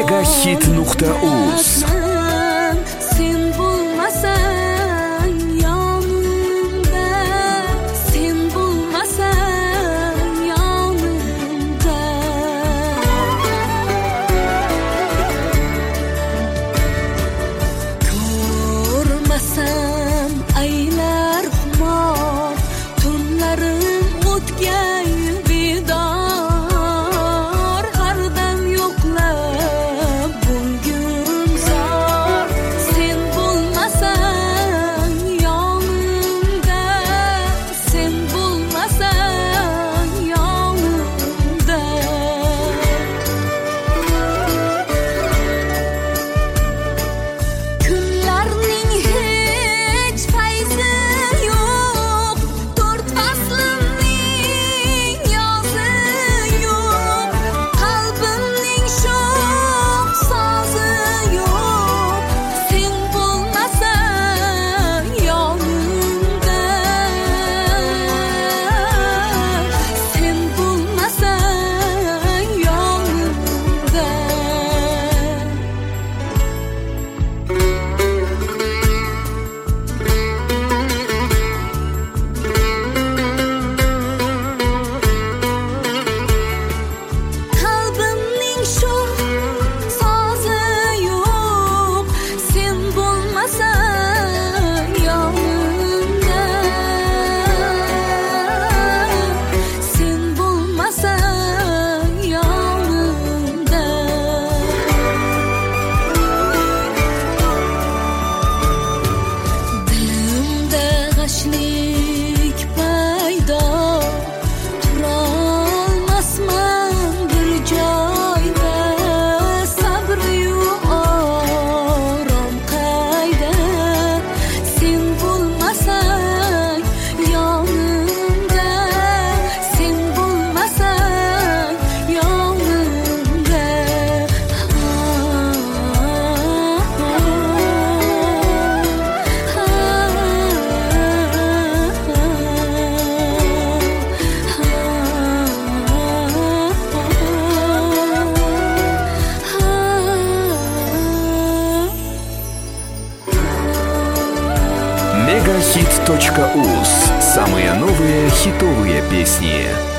Megahit.uz. Sen bo'lmasang yonimda, sen bo'lmasang yonimda. Ko'rmasam aylar xumor, tunlarim o'tgan bedor, har dam yo'qlab bo'lgum zor. Sen bo'lmasang yonimda, sen bo'lmasang yonimda. Kunlarning hech fayzi yo'q, to'rt faslimning yozi yo'q, qalbimning sho'x sozi yo'q. Sen bo'lmasang yonimda, sen bo'lmasang yonimda. Qalbimning sho'x sozi yo'q, sen bo'lmasang yonimda, sen bo'lmasang yonimda. Dilimda g'ashlik paydo, turolmasman bir joyda. Sabr-yu orom qayda, sen bo'lmasang yonimda, sen bo'lmasang yonimda. Megahit.uz. Самые новые хитовые песни.